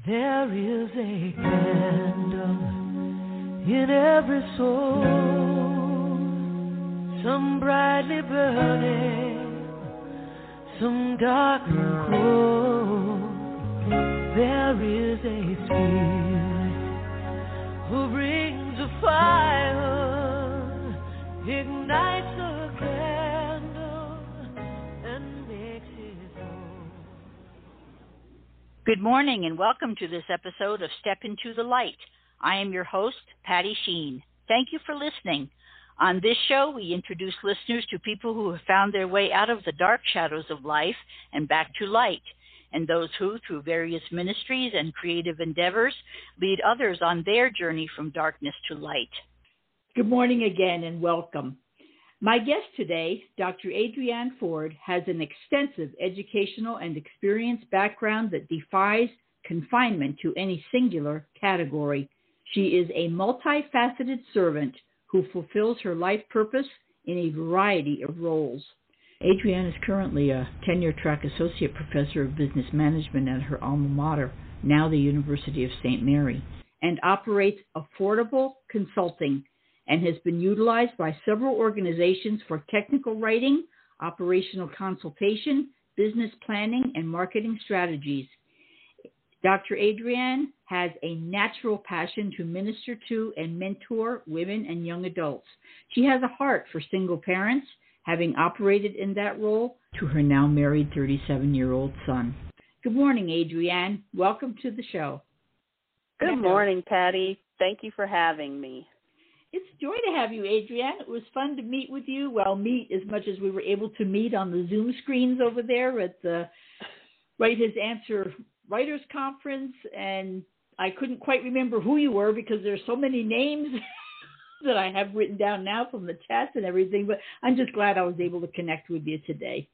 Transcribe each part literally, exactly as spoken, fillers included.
There is a candle in every soul, some brightly burning, some dark and cold. There is a spirit who brings a fire, ignites a candle, and makes it whole. Good morning and welcome to this episode of Step Into the Light. I am your host, Patty Sheen. Thank you for listening. On this show, we introduce listeners to people who have found their way out of the dark shadows of life and back to light, and those who, through various ministries and creative endeavors, lead others on their journey from darkness to light. Good morning again and welcome. My guest today, Doctor Adrienne Ford, has an extensive educational and experience background that defies confinement to any singular category. She is a multifaceted servant who fulfills her life purpose in a variety of roles. Adrienne is currently a tenure-track associate professor of business management at her alma mater, now the University of Saint Mary, and operates Affordable Consulting, and has been utilized by several organizations for technical writing, operational consultation, business planning, and marketing strategies. Doctor Adrienne has a natural passion to minister to and mentor women and young adults. She has a heart for single parents, having operated in that role to her now married thirty-seven-year-old son. Good morning, Adrienne. Welcome to the show. Good morning, Patty. Thank you for having me. It's a joy to have you, Adrienne. It was fun to meet with you. Well, meet as much as we were able to meet on the Zoom screens over there at the Write His Answer Writers Conference. And I couldn't quite remember who you were because there's so many names that I have written down now from the chats and everything. But I'm just glad I was able to connect with you today.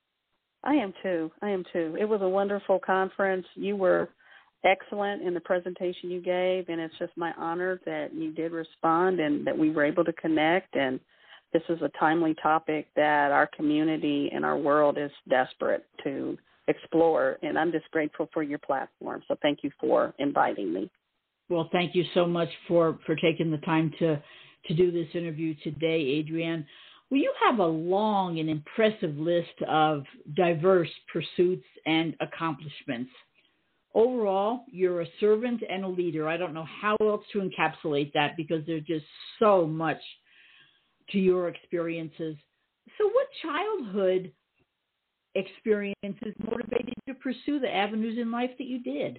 I am too. I am too. It was a wonderful conference. You were excellent in the presentation you gave, and it's just my honor that you did respond and that we were able to connect. And this is a timely topic that our community and our world is desperate to explore, and I'm just grateful for your platform. So thank you for inviting me. Well, thank you so much for, for taking the time to, to do this interview today, Adrienne. Well, you have a long and impressive list of diverse pursuits and accomplishments. Overall, you're a servant and a leader. I don't know how else to encapsulate that because there's just so much to your experiences. So what childhood experiences motivated you to pursue the avenues in life that you did?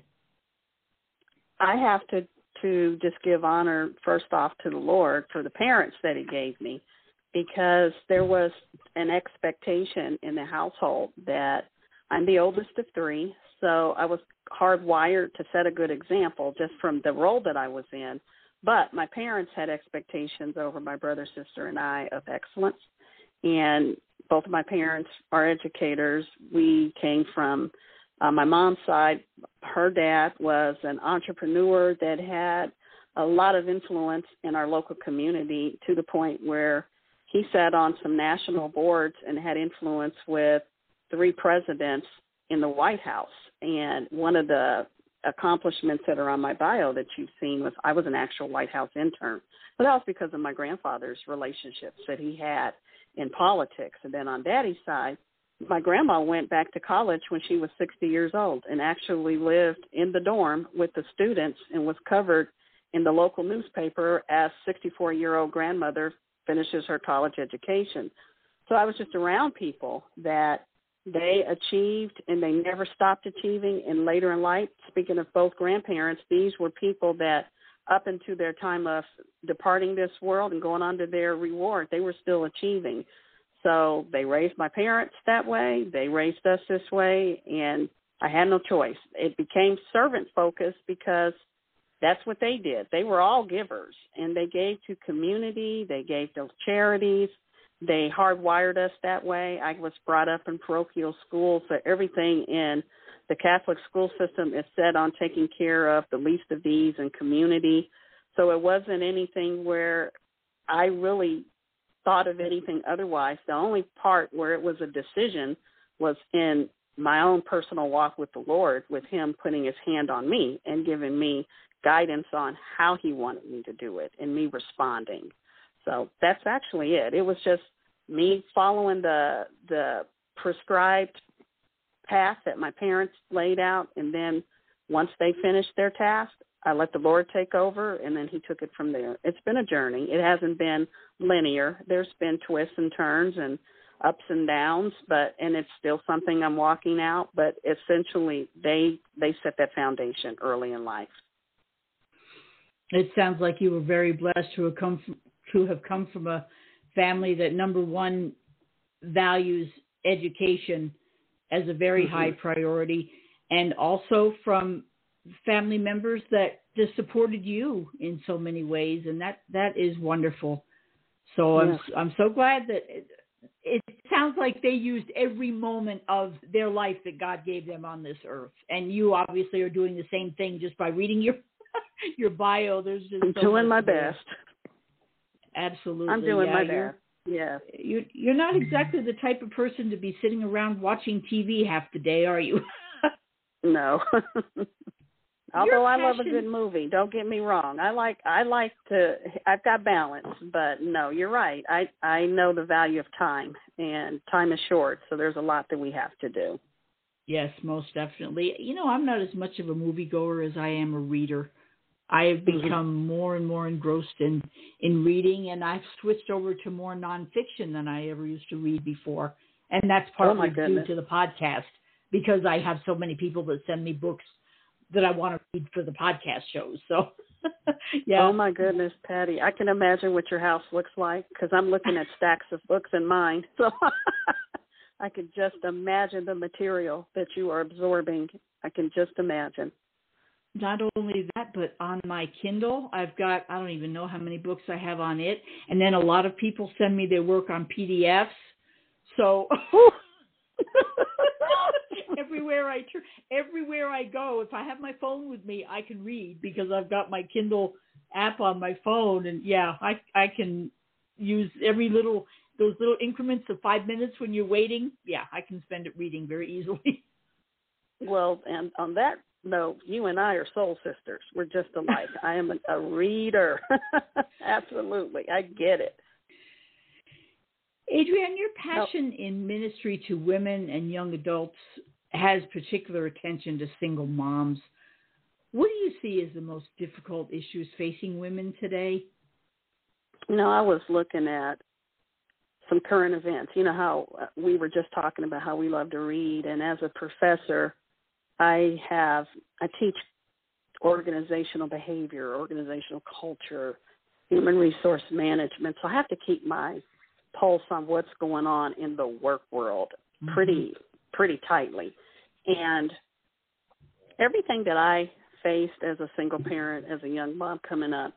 I have to, to just give honor, first off, to the Lord for the parents that He gave me, because there was an expectation in the household that I'm the oldest of three, so I was hardwired to set a good example just from the role that I was in. But my parents had expectations over my brother, sister, and I of excellence. And both of my parents are educators. We came from uh, my mom's side. Her dad was an entrepreneur that had a lot of influence in our local community to the point where he sat on some national boards and had influence with three presidents in the White House. And one of the accomplishments that are on my bio that you've seen was I was an actual White House intern. But that was because of my grandfather's relationships that he had in politics. And then on Daddy's side, my grandma went back to college when she was sixty years old and actually lived in the dorm with the students and was covered in the local newspaper as sixty-four-year-old grandmother finishes her college education. So I was just around people that they achieved and they never stopped achieving. And later in life, speaking of both grandparents, these were people that up into their time of departing this world and going on to their reward, they were still achieving. So they raised my parents that way. They raised us this way, and I had no choice. It became servant-focused because that's what they did. They were all givers, and they gave to community. They gave to charities. They hardwired us that way. I was brought up in parochial schools, so everything in the Catholic school system is set on taking care of the least of these and community. So it wasn't anything where I really thought of anything otherwise. The only part where it was a decision was in my own personal walk with the Lord, with him putting his hand on me and giving me guidance on how he wanted me to do it and me responding. So that's actually it. It was just me following the the prescribed path that my parents laid out, and then once they finished their task, I let the Lord take over, and then he took it from there. It's been a journey. It hasn't been linear. There's been twists and turns and ups and downs, but and it's still something I'm walking out, but essentially they they set that foundation early in life. It sounds like you were very blessed to have come from, to have come from a family that, number one, values education as a very mm-hmm. high priority, and also from family members that just supported you in so many ways, and that, that is wonderful. So yes. I'm I'm so glad that it, it sounds like they used every moment of their life that God gave them on this earth, and you obviously are doing the same thing just by reading your your bio. There's just I'm so doing my there. best. Absolutely, I'm doing yeah, my you're, best. Yeah, you you're not exactly the type of person to be sitting around watching T V half the day, are you? No. Although I love a good movie, don't get me wrong. I like I like to. I've got balance, but no, you're right. I I know the value of time, and time is short, so there's a lot that we have to do. Yes, most definitely. You know, I'm not as much of a moviegoer as I am a reader. I have become mm-hmm. more and more engrossed in, in reading, and I've switched over to more nonfiction than I ever used to read before. And that's partly oh due to the podcast, because I have so many people that send me books that I want to read for the podcast shows. So, yeah. Oh, my goodness, Patty. I can imagine what your house looks like, because I'm looking at stacks of books in mine. So I can just imagine the material that you are absorbing. I can just imagine. Not only that, but on my Kindle, I've got, I don't even know how many books I have on it. And then a lot of people send me their work on P D Fs. So everywhere I turn, everywhere I go, if I have my phone with me, I can read because I've got my Kindle app on my phone. And yeah, I I can use every little, those little increments of five minutes when you're waiting. Yeah, I can spend it reading very easily. Well, and on that note, you and I are soul sisters. We're just alike. I am a, a reader. Absolutely. I get it. Adrienne, your passion nope. in ministry to women and young adults has particular attention to single moms. What do you see as the most difficult issues facing women today? You know, I was looking at some current events. You know how we were just talking about how we love to read, and as a professor, I have, I teach organizational behavior, organizational culture, human resource management. So I have to keep my pulse on what's going on in the work world pretty, mm-hmm. pretty tightly. And everything that I faced as a single parent, as a young mom coming up,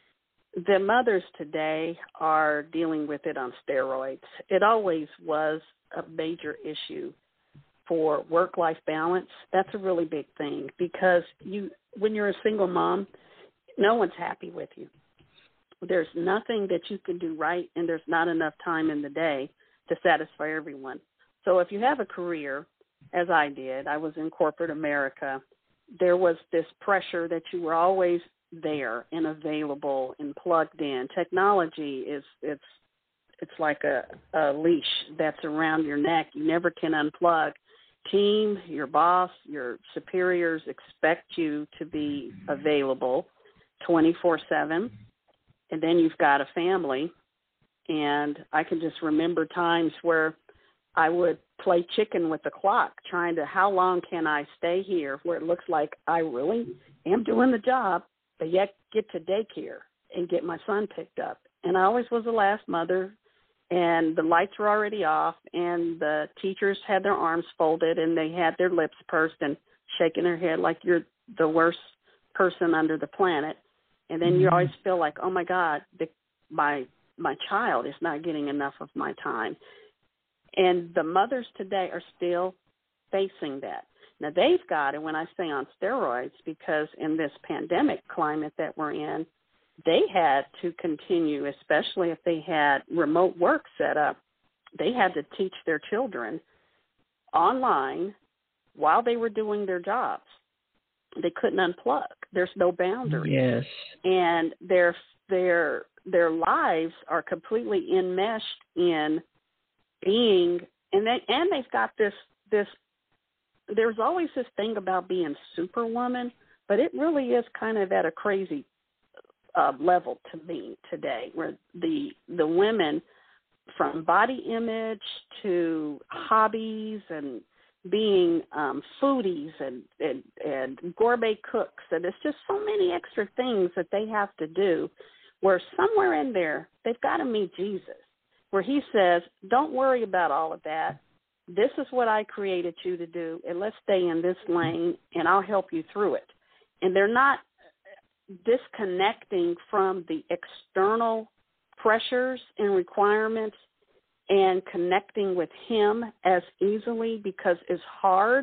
the mothers today are dealing with it on steroids. It always was a major issue for work-life balance. That's a really big thing, because you, when you're a single mom, no one's happy with you. There's nothing that you can do right, and there's not enough time in the day to satisfy everyone. So if you have a career, as I did, I was in corporate America, there was this pressure that you were always there and available and plugged in. Technology is, it's it's like a, a leash that's around your neck. You never can unplug. Team, your boss, your superiors expect you to be available twenty-four seven, and then you've got a family. And I can just remember times where I would play chicken with the clock, trying to, how long can I stay here where it looks like I really am doing the job, but yet get to daycare and get my son picked up. And I always was the last mother, and the lights were already off, and the teachers had their arms folded, and they had their lips pursed and shaking their head like you're the worst person under the planet. And then mm-hmm. you always feel like, oh, my God, the, my my child is not getting enough of my time. And the mothers today are still facing that. Now, they've got it, when I say on steroids, because in this pandemic climate that we're in, they had to continue, especially if they had remote work set up, they had to teach their children online while they were doing their jobs. They couldn't unplug. There's no boundary. Yes. And their their their lives are completely enmeshed in being, and they and they've got this this. There's always this thing about being Superwoman, but it really is kind of at a crazy uh, level to me today, where the the women, from body image to hobbies and being um, foodies and, and, and gourmet cooks, and it's just so many extra things that they have to do, where somewhere in there they've got to meet Jesus, where he says, don't worry about all of that. This is what I created you to do, and let's stay in this lane, and I'll help you through it. And they're not disconnecting from the external pressures and requirements and connecting with him as easily, because it's hard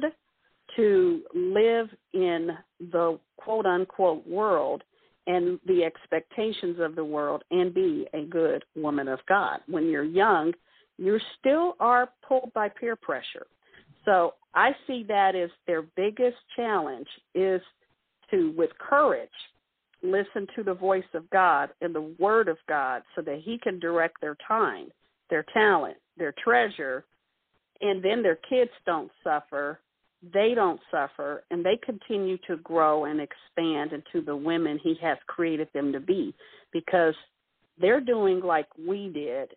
to live in the quote-unquote world and the expectations of the world and be a good woman of God. When you're young, you still are pulled by peer pressure. So I see that as their biggest challenge, is to, with courage, listen to the voice of God and the word of God so that he can direct their time, their talent, their treasure, and then their kids don't suffer, they don't suffer, and they continue to grow and expand into the women he has created them to be, because they're doing like we did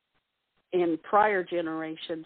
in prior generations.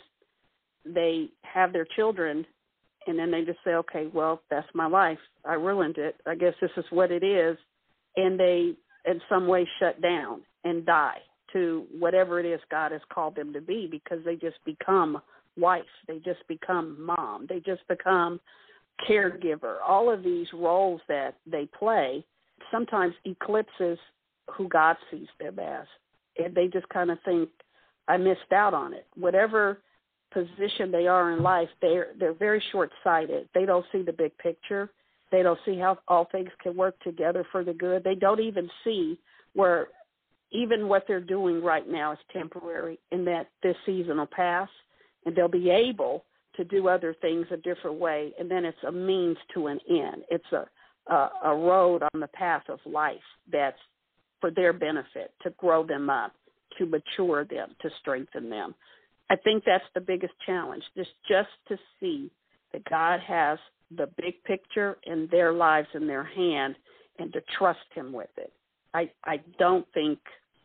They have their children, and then they just say, okay, well, that's my life. I ruined it. I guess this is what it is. And they, in some way, shut down and die to whatever it is God has called them to be, because they just become wife. They just become mom. They just become caregiver. All of these roles that they play sometimes eclipses who God sees them as. And they just kind of think, I missed out on it. Whatever position they are in life, they're, they're very short-sighted. They don't see the big picture. They don't see how all things can work together for the good. They don't even see where even what they're doing right now is temporary, and that this season will pass, and they'll be able to do other things a different way, and then it's a means to an end. It's a, a, a road on the path of life that's for their benefit, to grow them up, to mature them, to strengthen them. I think that's the biggest challenge, just, just to see that God has the big picture in their lives in their hand, and to trust him with it. I, I don't think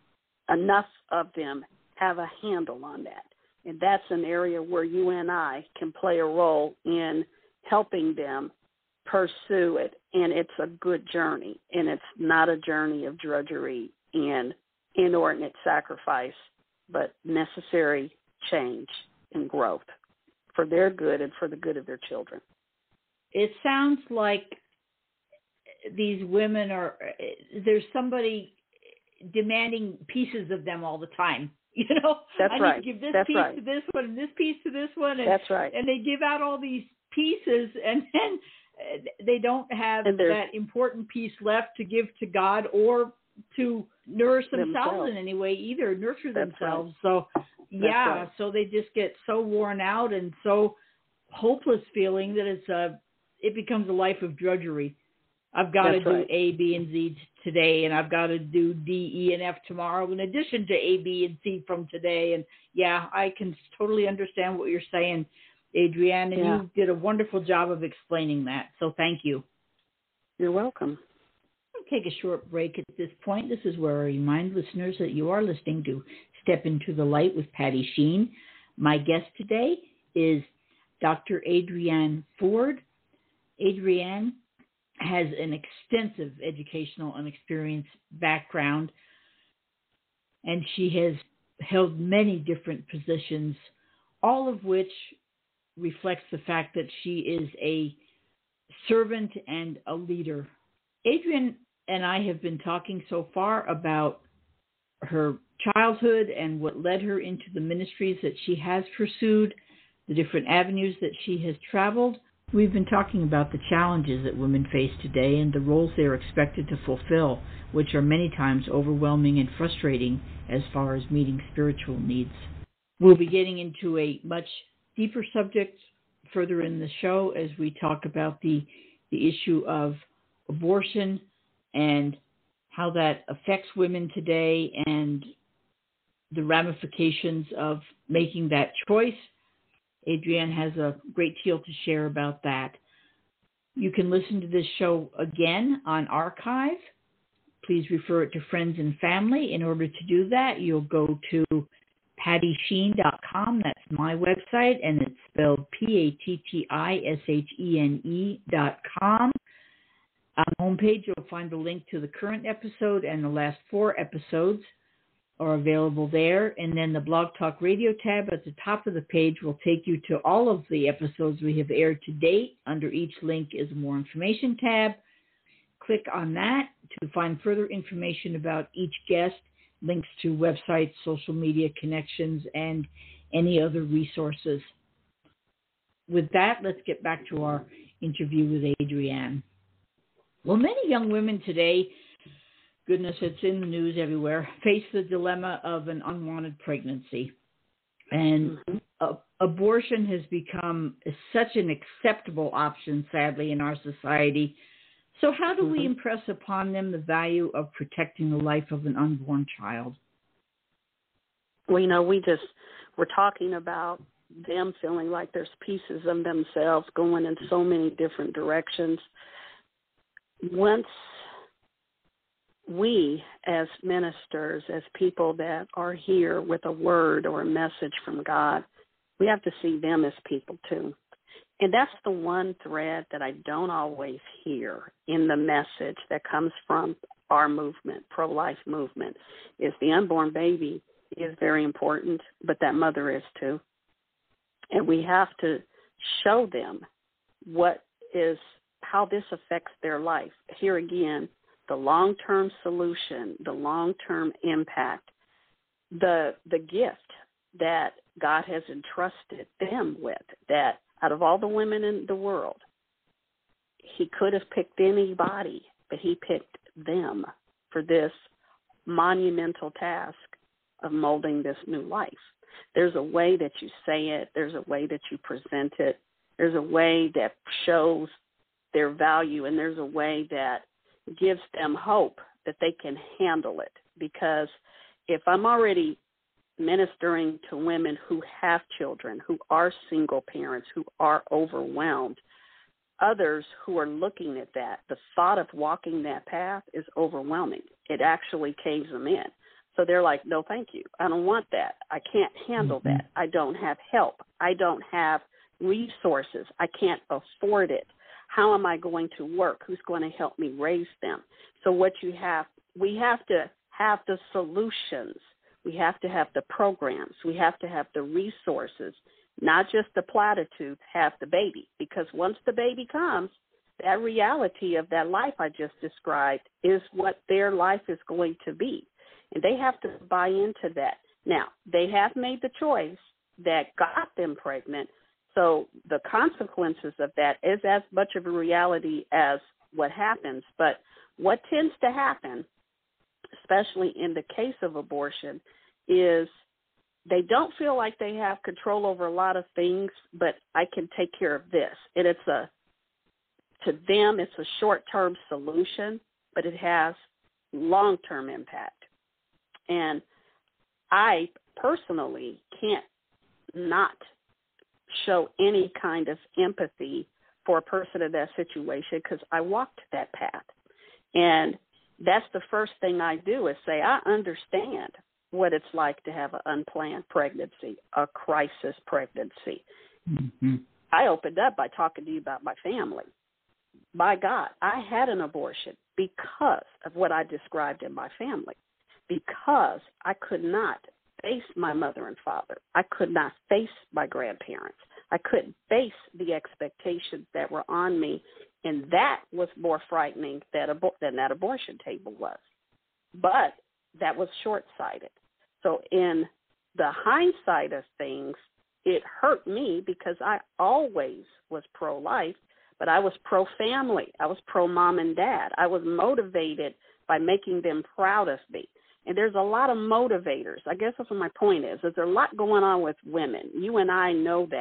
enough of them have a handle on that. And that's an area where you and I can play a role in helping them pursue it. And it's a good journey. And it's not a journey of drudgery and inordinate sacrifice, but necessary change and growth for their good and for the good of their children. It sounds like these women are, there's somebody demanding pieces of them all the time. You know, that's I right. need to give this that's piece right. to this one and this piece to this one. And, that's right. And they give out all these pieces, and then they don't have that important piece left to give to God or to nourish themselves, themselves. in any way either, nurture that's themselves. Right. So, yeah, right. so they just get so worn out and so hopeless feeling that it's a, it becomes a life of drudgery. I've got That's to do right. A, B, and Z today, and I've got to do D, E, and F tomorrow, in addition to A, B, and C from today. And, yeah, I can totally understand what you're saying, Adrienne, and yeah. you did a wonderful job of explaining that, so thank you. You're welcome. I'll take a short break at this point. This is where I remind listeners that you are listening to Step Into the Light with Patty Sheen. My guest today is Doctor Adrienne Ford. Adrienne has an extensive educational and experience background, and she has held many different positions, all of which reflects the fact that she is a servant and a leader. Adrienne and I have been talking so far about her childhood and what led her into the ministries that she has pursued, the different avenues that she has traveled. We've been talking about the challenges that women face today and the roles they are expected to fulfill, which are many times overwhelming and frustrating as far as meeting spiritual needs. We'll be getting into a much deeper subject further in the show as we talk about the, the issue of abortion and how that affects women today and the ramifications of making that choice. Adrienne has a great deal to share about that. You can listen to this show again on archive. Please refer it to friends and family. In order to do that, you'll go to patty sheen dot com. That's my website, and it's spelled P A T T I S H E N E dot com. On the homepage, you'll find the link to the current episode, and the last four episodes are available there. And then the Blog Talk Radio tab at the top of the page will take you to all of the episodes we have aired to date. Under each link is a More Information tab. Click on that to find further information about each guest, links to websites, social media connections, and any other resources. With that, let's get back to our interview with Adrienne. Well, many young women today, goodness, it's in the news everywhere, face the dilemma of an unwanted pregnancy. And mm-hmm. uh, abortion has become such an acceptable option, sadly, in our society. So how do mm-hmm. we impress upon them the value of protecting the life of an unborn child? Well, you know, we just, we're talking about them feeling like there's pieces of themselves going in so many different directions. Once we, as ministers, as people that are here with a word or a message from God, we have to see them as people too. And that's the one thread that I don't always hear in the message that comes from our movement, pro-life movement, is the unborn baby is very important, but that mother is too. And we have to show them what is, how this affects their life. Here again, the long-term solution, the long-term impact, the the gift that God has entrusted them with, that out of all the women in the world, he could have picked anybody, but he picked them for this monumental task of molding this new life. There's a way that you say it. There's a way that you present it. There's a way that shows their value, and there's a way that gives them hope that they can handle it. Because if I'm already ministering to women who have children, who are single parents, who are overwhelmed, others who are looking at that, the thought of walking that path is overwhelming. It actually caves them in. So they're like, no, thank you. I don't want that. I can't handle mm-hmm. that. I don't have help. I don't have resources. I can't afford it. How am I going to work? Who's going to help me raise them? So what you have, we have to have the solutions. We have to have the programs. We have to have the resources, not just the platitudes, have the baby. Because once the baby comes, that reality of that life I just described is what their life is going to be. And they have to buy into that. Now, they have made the choice that got them pregnant. So the consequences of that is as much of a reality as what happens. But what tends to happen, especially in the case of abortion, is they don't feel like they have control over a lot of things, but I can take care of this. And it's a, to them, it's a short-term solution, but it has long-term impact. And I personally can't not show any kind of empathy for a person in that situation because I walked that path. And that's the first thing I do is say, I understand what it's like to have an unplanned pregnancy, a crisis pregnancy. Mm-hmm. I opened up by talking to you about my family. By God, I had an abortion because of what I described in my family, because I could not face my mother and father. I could not face my grandparents. I couldn't face the expectations that were on me, and that was more frightening than, abor- than that abortion table was. But that was short-sighted. So in the hindsight of things, it hurt me because I always was pro-life, but I was pro-family. I was pro-mom and dad. I was motivated by making them proud of me. And there's a lot of motivators. I guess that's what my point is. There's a lot going on with women. You and I know that.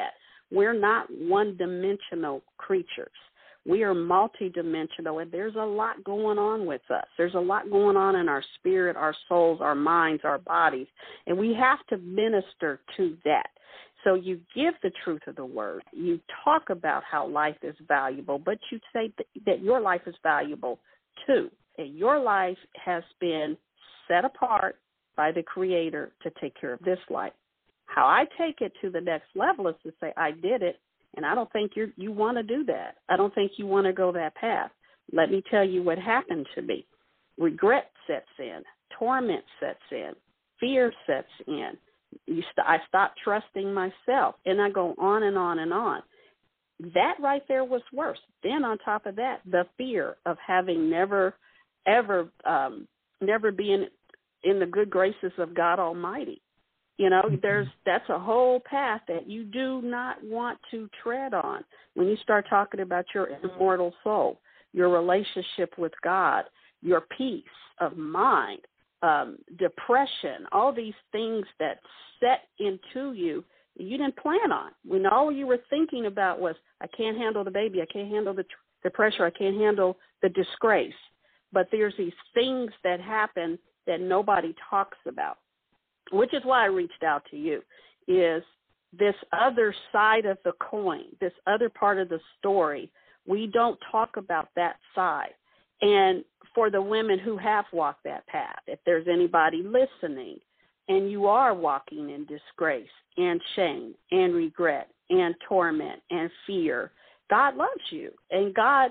We're not one-dimensional creatures. We are multidimensional, and there's a lot going on with us. There's a lot going on in our spirit, our souls, our minds, our bodies, and we have to minister to that. So you give the truth of the word. You talk about how life is valuable, but you say that, that your life is valuable too, and your life has been set apart by the Creator to take care of this life. How I take it to the next level is to say, I did it, and I don't think you you want to do that. I don't think you want to go that path. Let me tell you what happened to me. Regret sets in. Torment sets in. Fear sets in. You st- I stopped trusting myself, and I go on and on and on. That right there was worse. Then on top of that, the fear of having never, ever, um, never been in the good graces of God Almighty. You know, there's that's a whole path that you do not want to tread on when you start talking about your immortal soul, your relationship with God, your peace of mind, um, depression, all these things that set into you you didn't plan on. When all you were thinking about was, I can't handle the baby, I can't handle the, tr- the pressure, I can't handle the disgrace. But there's these things that happen that nobody talks about, which is why I reached out to you, is this other side of the coin, this other part of the story. We don't talk about that side. And for the women who have walked that path, if there's anybody listening and you are walking in disgrace and shame and regret and torment and fear, God loves you and God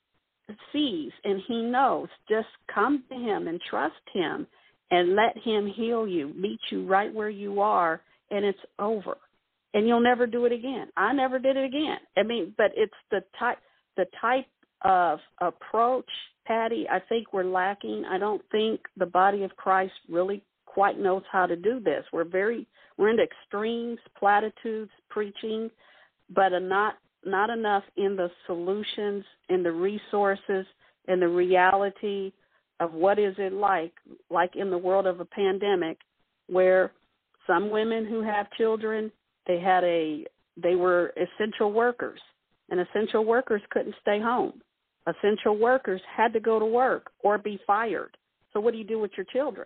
sees and he knows. Just come to him and trust him and let him heal you, meet you right where you are, and it's over. And you'll never do it again. I never did it again. I mean, but it's the type, the type of approach, Patty, I think we're lacking. I don't think the body of Christ really quite knows how to do this. We're very, we're into extremes, platitudes, preaching, but not not enough in the solutions, in the resources, in the reality of what is it like, like in the world of a pandemic, where some women who have children, they had a, they were essential workers, and essential workers couldn't stay home. Essential workers had to go to work or be fired. So what do you do with your children?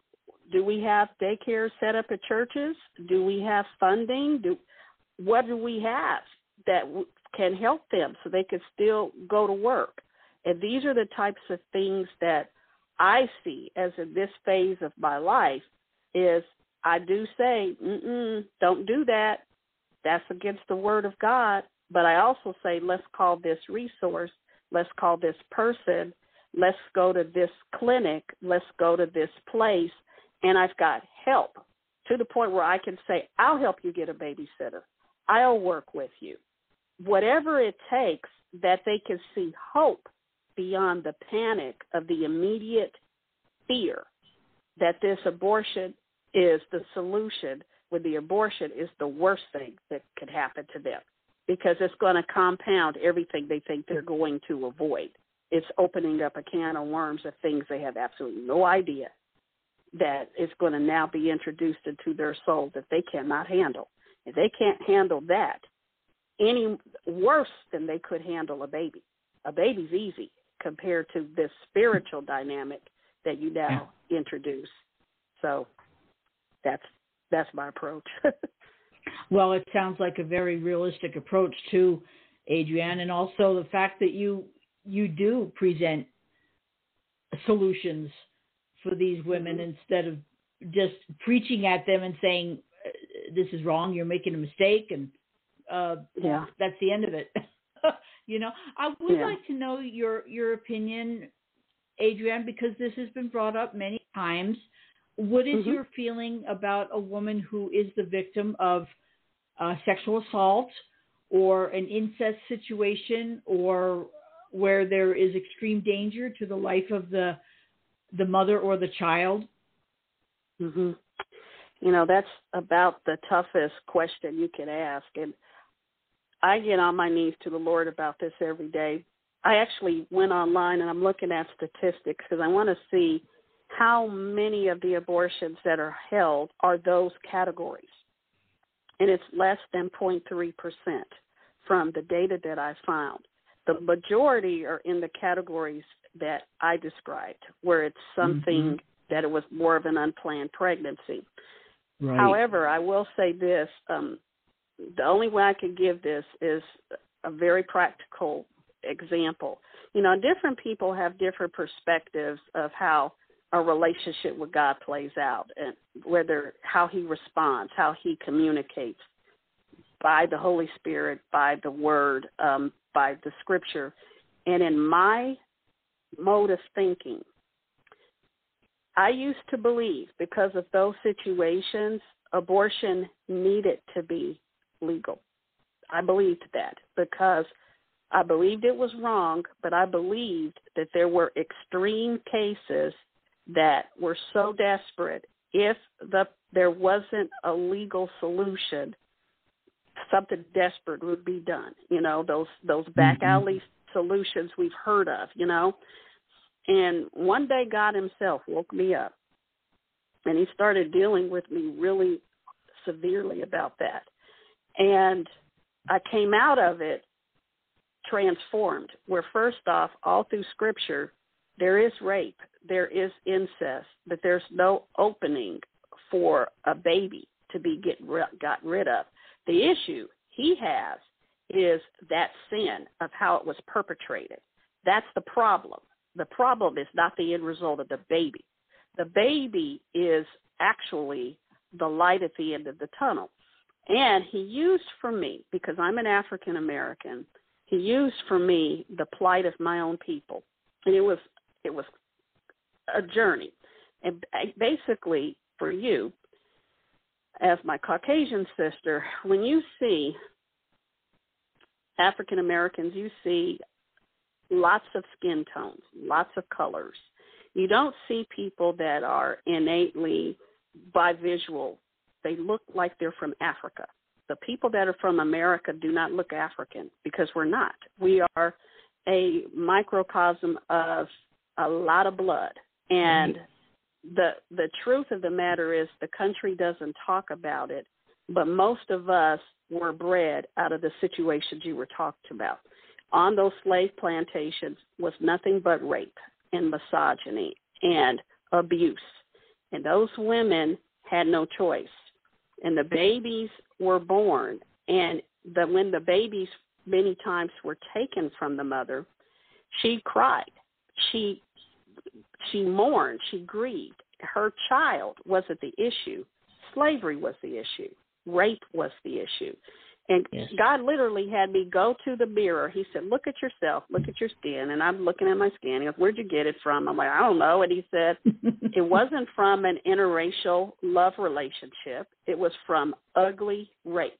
Do we have daycare set up at churches? Do we have funding? Do what do we have that can help them so they can still go to work? And these are the types of things that I see as in this phase of my life is I do say, mm-mm, don't do that. That's against the word of God. But I also say, let's call this resource. Let's call this person. Let's go to this clinic. Let's go to this place. And I've got help to the point where I can say, I'll help you get a babysitter. I'll work with you. Whatever it takes that they can see hope beyond the panic of the immediate fear that this abortion is the solution, when the abortion is the worst thing that could happen to them, because it's going to compound everything they think they're going to avoid. It's opening up a can of worms of things they have absolutely no idea that is going to now be introduced into their soul that they cannot handle. If they can't handle that any worse than they could handle a baby. A baby's easy compared to this spiritual dynamic that you now yeah. introduce. So that's that's my approach. Well, it sounds like a very realistic approach too, Adrienne, and also the fact that you you do present solutions for these women mm-hmm. instead of just preaching at them and saying, this is wrong, you're making a mistake, and uh, yeah. that's the end of it. You know, I would yeah. like to know your, your opinion, Adrienne, because this has been brought up many times. What is mm-hmm. your feeling about a woman who is the victim of uh, sexual assault or an incest situation, or where there is extreme danger to the life of the the mother or the child? Mm-hmm. You know, that's about the toughest question you can ask. And I get on my knees to the Lord about this every day. I actually went online and I'm looking at statistics because I want to see how many of the abortions that are held are those categories. and it's less than zero point three percent from the data that I found. The majority are in the categories that I described, where it's something mm-hmm. that it was more of an unplanned pregnancy. Right. However, I will say this, um, the only way I can give this is a very practical example. You know, different people have different perspectives of how a relationship with God plays out, and whether how he responds, how he communicates by the Holy Spirit, by the Word, um, by the Scripture. And in my mode of thinking, I used to believe, because of those situations, abortion needed to be legal. I believed that because I believed it was wrong, but I believed that there were extreme cases that were so desperate, if the there wasn't a legal solution, something desperate would be done. You know, those those back mm-hmm. alley solutions we've heard of, you know. And one day God himself woke me up, and he started dealing with me really severely about that. And I came out of it transformed, where first off, all through Scripture, there is rape, there is incest, but there's no opening for a baby to be get, got rid of. The issue he has is that sin of how it was perpetrated. That's the problem. The problem is not the end result of the baby. The baby is actually the light at the end of the tunnel. And he used for me, because I'm an African American, he used for me the plight of my own people. And it was it was a journey. And basically, for you, as my Caucasian sister, when you see African Americans, you see lots of skin tones, lots of colors. You don't see people that are innately bivisual. They look like they're from Africa. The people that are from America do not look African, because we're not. We are a microcosm of a lot of blood. And mm-hmm. the the truth of the matter is, the country doesn't talk about it, but most of us were bred out of the situations you were talked about. On those slave plantations was nothing but rape and misogyny and abuse. And those women had no choice. And the babies were born. And the, when the babies many times were taken from the mother, she cried. She she mourned. She grieved. Her child wasn't the issue. Slavery was the issue. Rape was the issue. And yes. God literally had me go to the mirror. He said, look at yourself, look at your skin. And I'm looking at my skin. He goes, where'd you get it from? I'm like, I don't know. And he said, it wasn't from an interracial love relationship. It was from ugly rape.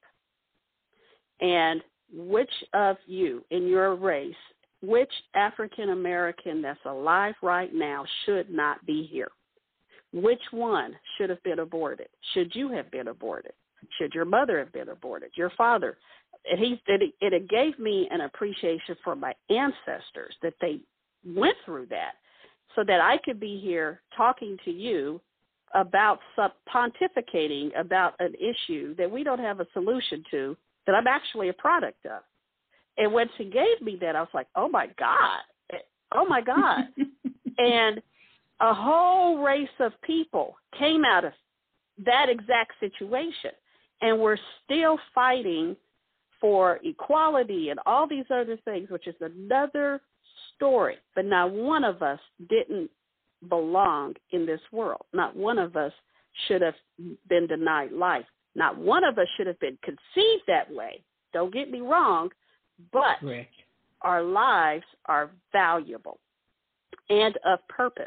And which of you in your race, which African American that's alive right now should not be here? Which one should have been aborted? Should you have been aborted? Should your mother have been aborted? Your father? And he it, it gave me an appreciation for my ancestors, that they went through that, so that I could be here talking to you about sub- pontificating about an issue that we don't have a solution to, that I'm actually a product of. And once he gave me that, I was like, oh my God, oh my God. And a whole race of people came out of that exact situation. And we're still fighting for equality and all these other things, which is another story. But not one of us didn't belong in this world. Not one of us should have been denied life. Not one of us should have been conceived that way. Don't get me wrong, but Correct. Our lives are valuable and of purpose.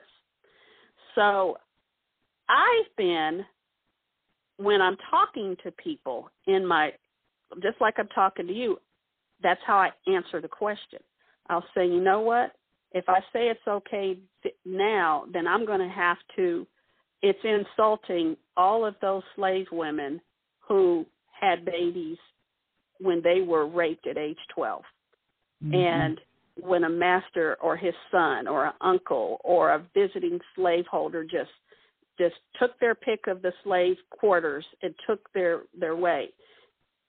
So I've been, when I'm talking to people in my, just like I'm talking to you, that's how I answer the question. I'll say, you know what? If I say it's okay now, then I'm going to have to, it's insulting all of those slave women who had babies when they were raped at age twelve. Mm-hmm. And when a master or his son or an uncle or a visiting slaveholder just just took their pick of the slave quarters and took their, their way.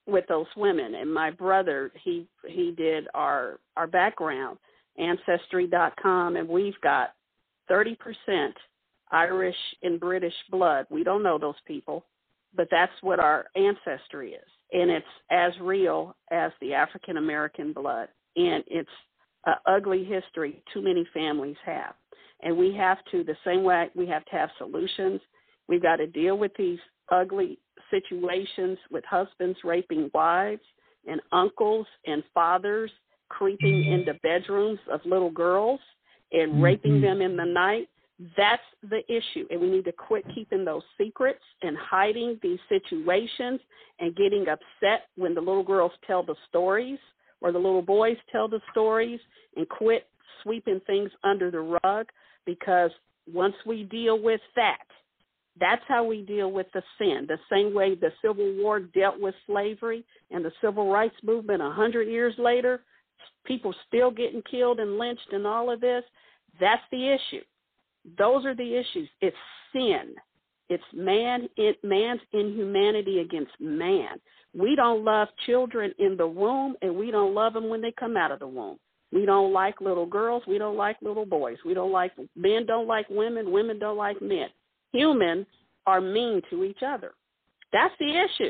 with those women. And my brother, he he did our our background, ancestry dot com, and we've got thirty percent Irish and British blood. We don't know those people, but that's what our ancestry is. And it's as real as the African American blood. And it's an ugly history too many families have. And we have to, the same way we have to have solutions, we've got to deal with these ugly situations with husbands raping wives and uncles and fathers creeping into bedrooms of little girls and mm-hmm. raping them in the night. That's the issue, and we need to quit keeping those secrets and hiding these situations and getting upset when the little girls tell the stories or the little boys tell the stories, and quit sweeping things under the rug, because once we deal with that, that's how we deal with the sin. The same way the Civil War dealt with slavery and the Civil Rights Movement a hundred years later, people still getting killed and lynched and all of this, that's the issue. Those are the issues. It's sin. It's man, it, man's inhumanity against man. We don't love children in the womb, and we don't love them when they come out of the womb. We don't like little girls. We don't like little boys. We don't like, men don't like women. Women don't like men. Humans are mean to each other. That's the issue.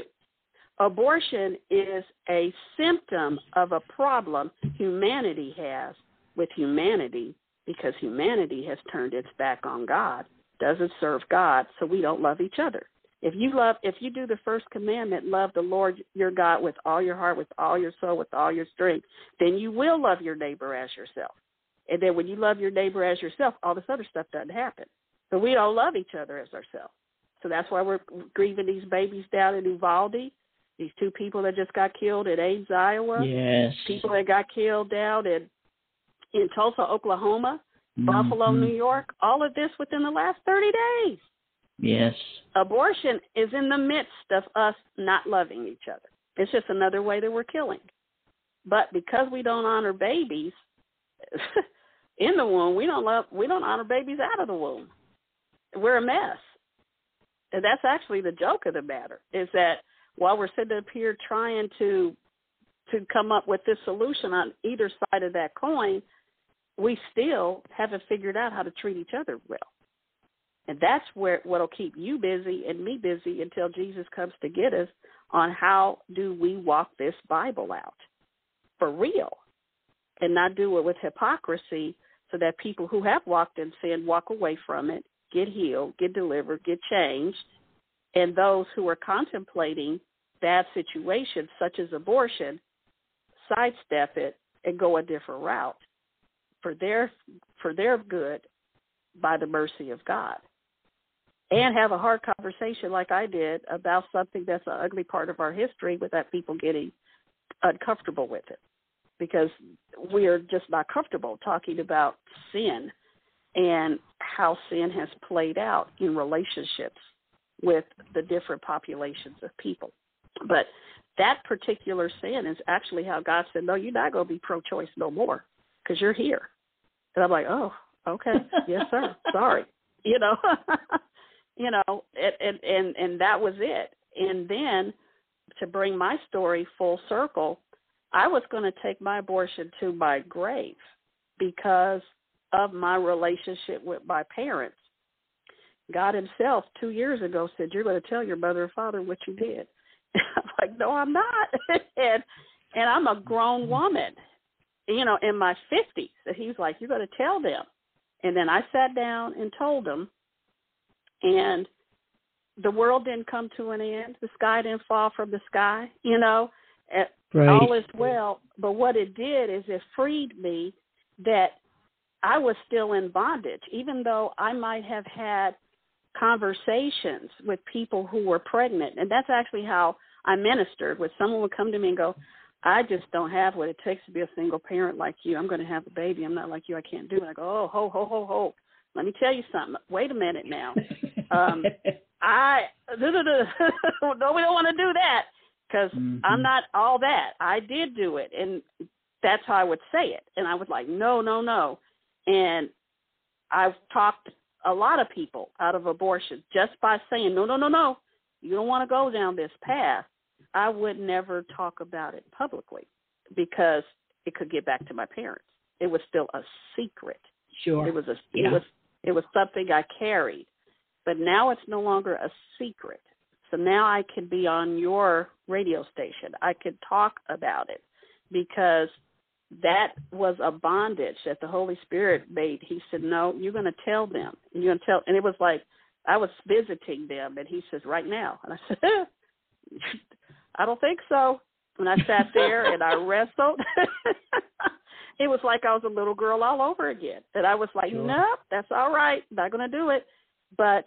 Abortion is a symptom of a problem humanity has with humanity, because humanity has turned its back on God, doesn't serve God, so we don't love each other. If you love, if you do the first commandment, love the Lord your God with all your heart, with all your soul, with all your strength, then you will love your neighbor as yourself. And then when you love your neighbor as yourself, all this other stuff doesn't happen. So we don't love each other as ourselves. So that's why we're grieving these babies down in Uvalde, these two people that just got killed in Ames, Iowa. Yes. People that got killed down in in Tulsa, Oklahoma, mm-hmm. Buffalo, New York, all of this within the last thirty days. Yes. Abortion is in the midst of us not loving each other. It's just another way that we're killing. But because we don't honor babies in the womb, we don't love, we don't honor babies out of the womb. We're a mess. And that's actually the joke of the matter, is that while we're sitting up here trying to to come up with this solution on either side of that coin, we still haven't figured out how to treat each other well. And that's where what'll keep you busy and me busy until Jesus comes to get us on how do we walk this Bible out for real, and not do it with hypocrisy, so that people who have walked in sin walk away from it, get healed, get delivered, get changed, and those who are contemplating bad situations such as abortion sidestep it and go a different route for their for their good by the mercy of God. And have a hard conversation like I did about something that's an ugly part of our history without people getting uncomfortable with it, because we are just not comfortable talking about sin and how sin has played out in relationships with the different populations of people. But that particular sin is actually how God said, no, you're not going to be pro-choice no more, because you're here. And I'm like, oh, okay, yes, sir, sorry. You know, you know, and, and, and that was it. And then to bring my story full circle, I was going to take my abortion to my grave because of my relationship with my parents. God himself two years ago said, you're going to tell your mother and father what you did. I'm like, no, I'm not. and and I'm a grown woman, you know, in my fifties. And he's like, you're going to tell them. And then I sat down and told them, and the world didn't come to an end. The sky didn't fall from the sky, you know. Right. All is well. But what it did is it freed me that I was still in bondage, even though I might have had conversations with people who were pregnant. And that's actually how I ministered, when someone would come to me and go, I just don't have what it takes to be a single parent like you. I'm going to have a baby. I'm not like you. I can't do it. I go, oh, ho, ho, ho, ho. Let me tell you something. Wait a minute now. Um, I, no, we don't want to do that, because mm-hmm. I'm not all that. I did do it, and that's how I would say it. And I was like, no, no, no. And I've talked a lot of people out of abortion just by saying, no, no, no, no, you don't want to go down this path. I would never talk about it publicly because it could get back to my parents. It was still a secret. Sure. It was a yeah. it was it was something I carried. But now it's no longer a secret. So now I can be on your radio station. I could talk about it because that was a bondage that the Holy Spirit made. He said, no, you're going to tell them. And you're going to tell. And it was like I was visiting them, and he says, right now. And I said, I don't think so. And I sat there and I wrestled. It was like I was a little girl all over again. And I was like, sure. Nope, that's all right. Not going to do it. But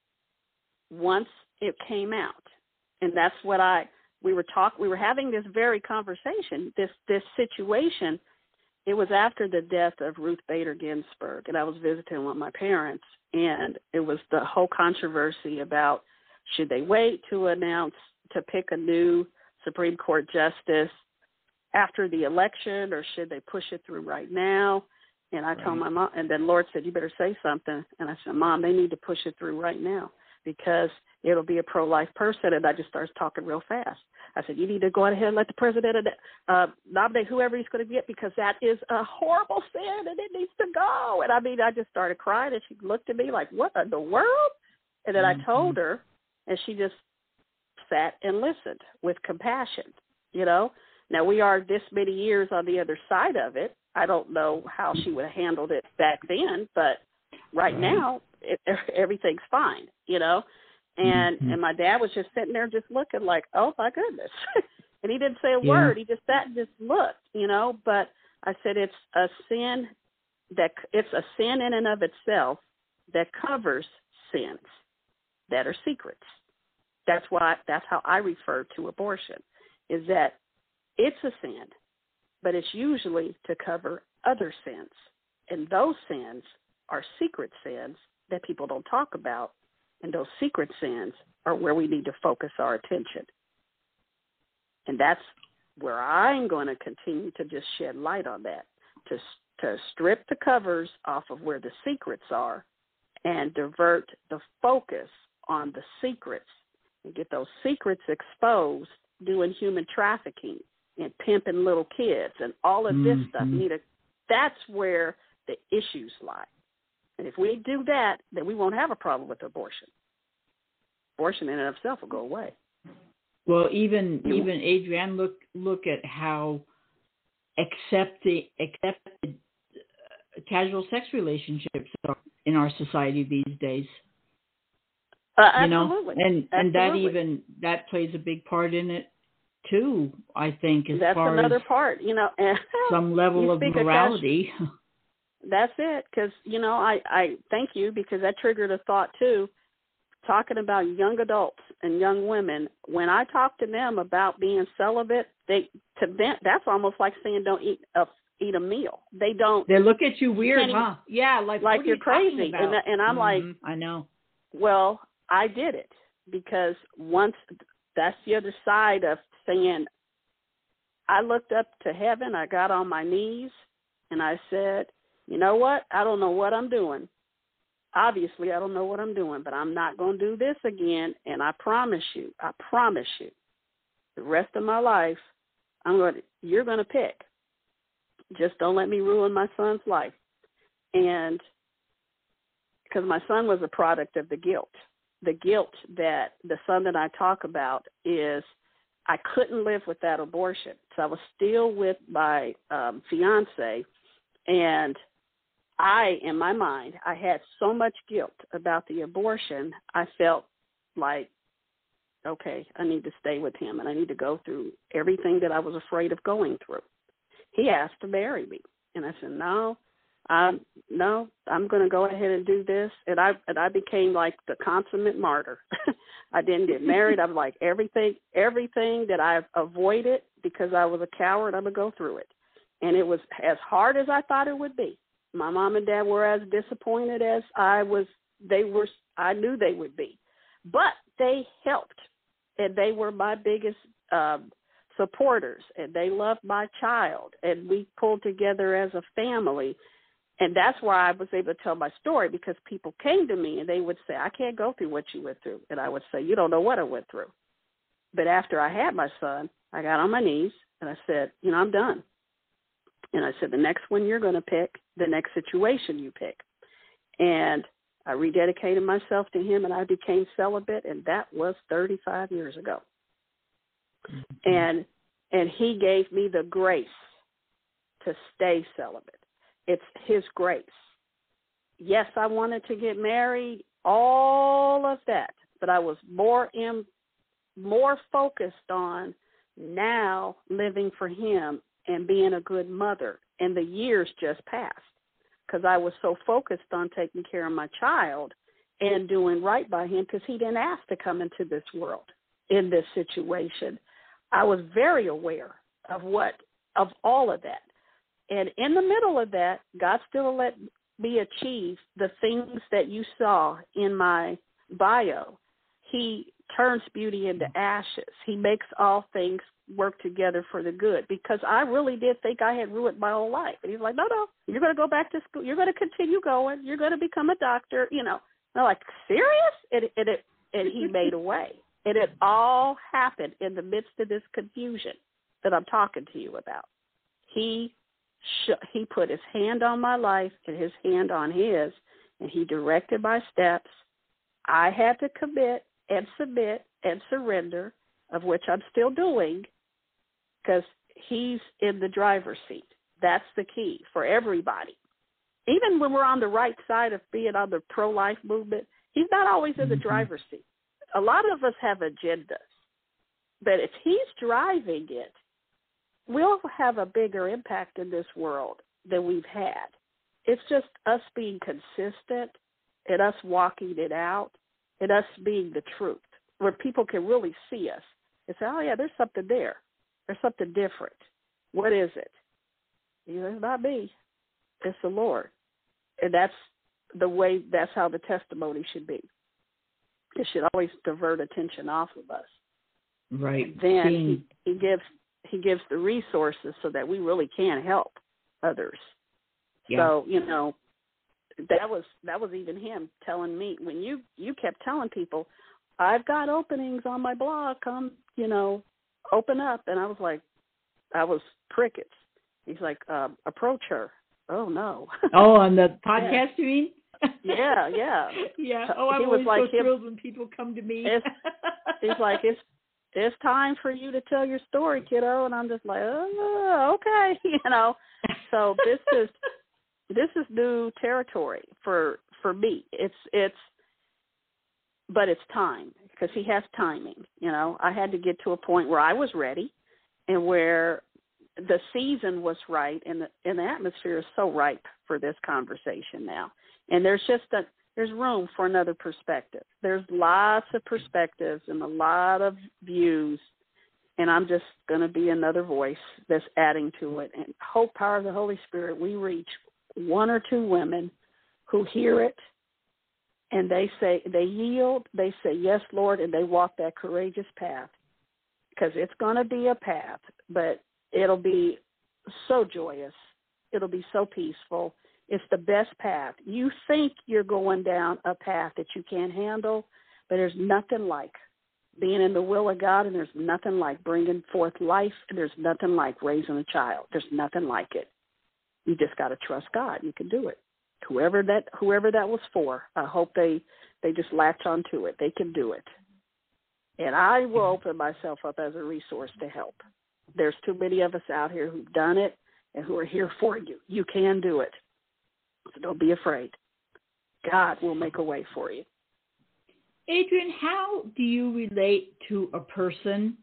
once it came out, and that's what I, we were talk, we were having this very conversation, this, this situation. It was after the death of Ruth Bader Ginsburg, and I was visiting with my parents, and it was the whole controversy about should they wait to announce, to pick a new Supreme Court justice after the election, or should they push it through right now? And I right. told my mom, and then Lord said, you better say something. And I said, Mom, they need to push it through right now because it'll be a pro-life person. And I just started talking real fast. I said, you need to go ahead and let the president uh, nominate whoever he's going to get because that is a horrible sin and it needs to go. And I mean, I just started crying and she looked at me like, what in the world? And then mm-hmm. I told her, and she just sat and listened with compassion, you know. Now, we are this many years on the other side of it. I don't know how she would have handled it back then, but right now, it, everything's fine, you know. And mm-hmm. and my dad was just sitting there just looking like, oh, my goodness. And he didn't say a yeah. word. He just sat and just looked, you know. But I said it's a sin that it's a sin in and of itself that covers sins that are secrets. That's why that's how I refer to abortion, is that it's a sin, but it's usually to cover other sins. And those sins are secret sins that people don't talk about. And those secret sins are where we need to focus our attention. And that's where I'm going to continue to just shed light on that, to, to strip the covers off of where the secrets are and divert the focus on the secrets and get those secrets exposed doing human trafficking and pimping little kids and all of this mm-hmm. stuff. Need a, that's where the issues lie. And if we do that, then we won't have a problem with abortion. Abortion in and of itself will go away. Well, even you even Adrienne, look look at how accepted accepted uh, casual sex relationships are in our society these days. Uh, you know, absolutely. and absolutely. and that even that plays a big part in it too. I think as that's far another as part. You know, some level of morality. Of casual, that's it. Because you know, I I thank you because that triggered a thought too. Talking about young adults and young women, when I talk to them about being celibate, they to them that's almost like saying don't eat a eat a meal. They don't. They look at you weird, huh? Even, yeah, like like what you're are you crazy. About? And and I'm mm-hmm. like, I know. Well, I did it because once that's the other side of saying. I looked up to heaven. I got on my knees, and I said, "You know what? I don't know what I'm doing." Obviously, I don't know what I'm doing, but I'm not going to do this again. And I promise you, I promise you, the rest of my life, I'm going to, you're going to pick. Just don't let me ruin my son's life. And because my son was a product of the guilt. The guilt that the son that I talk about is I couldn't live with that abortion. So I was still with my um, fiance, and I, in my mind, I had so much guilt about the abortion, I felt like, okay, I need to stay with him, and I need to go through everything that I was afraid of going through. He asked to marry me, and I said, no, um, no, I'm going to go ahead and do this. And I and I became like the consummate martyr. I didn't get married. I was like, everything, everything that I've avoided because I was a coward, I'm going to go through it. And it was as hard as I thought it would be. My mom and dad were as disappointed as I was, they were, I knew they would be. But they helped, and they were my biggest um, supporters, and they loved my child, and we pulled together as a family. And that's why I was able to tell my story, because people came to me, and they would say, I can't go through what you went through. And I would say, you don't know what I went through. But after I had my son, I got on my knees and I said, you know, I'm done. And I said, the next one you're going to pick, the next situation you pick. And I rededicated myself to him, and I became celibate, and that was thirty-five years ago. Mm-hmm. And and he gave me the grace to stay celibate. It's his grace. Yes, I wanted to get married, all of that, but I was more in, more focused on now living for him and being a good mother. And the years just passed because I was so focused on taking care of my child and doing right by him because he didn't ask to come into this world in this situation. I was very aware of what, of all of that. And in the middle of that, God still let me achieve the things that you saw in my bio. He turns beauty into ashes. He makes all things work together for the good, because I really did think I had ruined my whole life. And he's like, no, no, you're going to go back to school. You're going to continue going. You're going to become a doctor. You know, and I'm like, serious? And, and, it, and he made a way. And it all happened in the midst of this confusion that I'm talking to you about. He sh- he put his hand on my life and his hand on his, and he directed my steps. I had to commit and submit and surrender, of which I'm still doing, because he's in the driver's seat. That's the key for everybody. Even when we're on the right side of being on the pro-life movement, he's not always in the mm-hmm. driver's seat. A lot of us have agendas, but if he's driving it, we'll have a bigger impact in this world than we've had. It's just us being consistent and us walking it out and us being the truth, where people can really see us and say, oh, yeah, there's something there. There's something different. What is it? You know, it's not me. It's the Lord. And that's the way, that's how the testimony should be. It should always divert attention off of us. Right. Then he, he gives he gives the resources so that we really can help others. Yeah. So, you know, that was that was even him telling me, when you, you kept telling people, I've got openings on my blog, come, you know, open up. And I was like, I was crickets. He's like, uh, approach her. Oh, no. Oh, on the podcast, yeah. you mean? Yeah, yeah. Yeah. Oh, I'm he always was like so him, thrilled when people come to me. It's, he's like, it's it's time for you to tell your story, kiddo. And I'm just like, oh, okay, you know. So this is this is new territory for for me. It's it's, but it's time, because he has timing. You know, I had to get to a point where I was ready, and where the season was right, and the and the atmosphere is so ripe for this conversation now. And there's just a, there's room for another perspective. There's lots of perspectives and a lot of views, and I'm just going to be another voice that's adding to it. And hope, power of the Holy Spirit, we reach one or two women who hear it, and they say, they yield, they say, yes, Lord, and they walk that courageous path, because it's going to be a path, but it'll be so joyous. It'll be so peaceful. It's the best path. You think you're going down a path that you can't handle, but there's nothing like being in the will of God, and there's nothing like bringing forth life, and there's nothing like raising a child. There's nothing like it. You just got to trust God. You can do it. Whoever that whoever that was for, I hope they, they just latch onto it. They can do it. And I will open myself up as a resource to help. There's too many of us out here who've done it and who are here for you. You can do it. So don't be afraid. God will make a way for you. Adrian, how do you relate to a person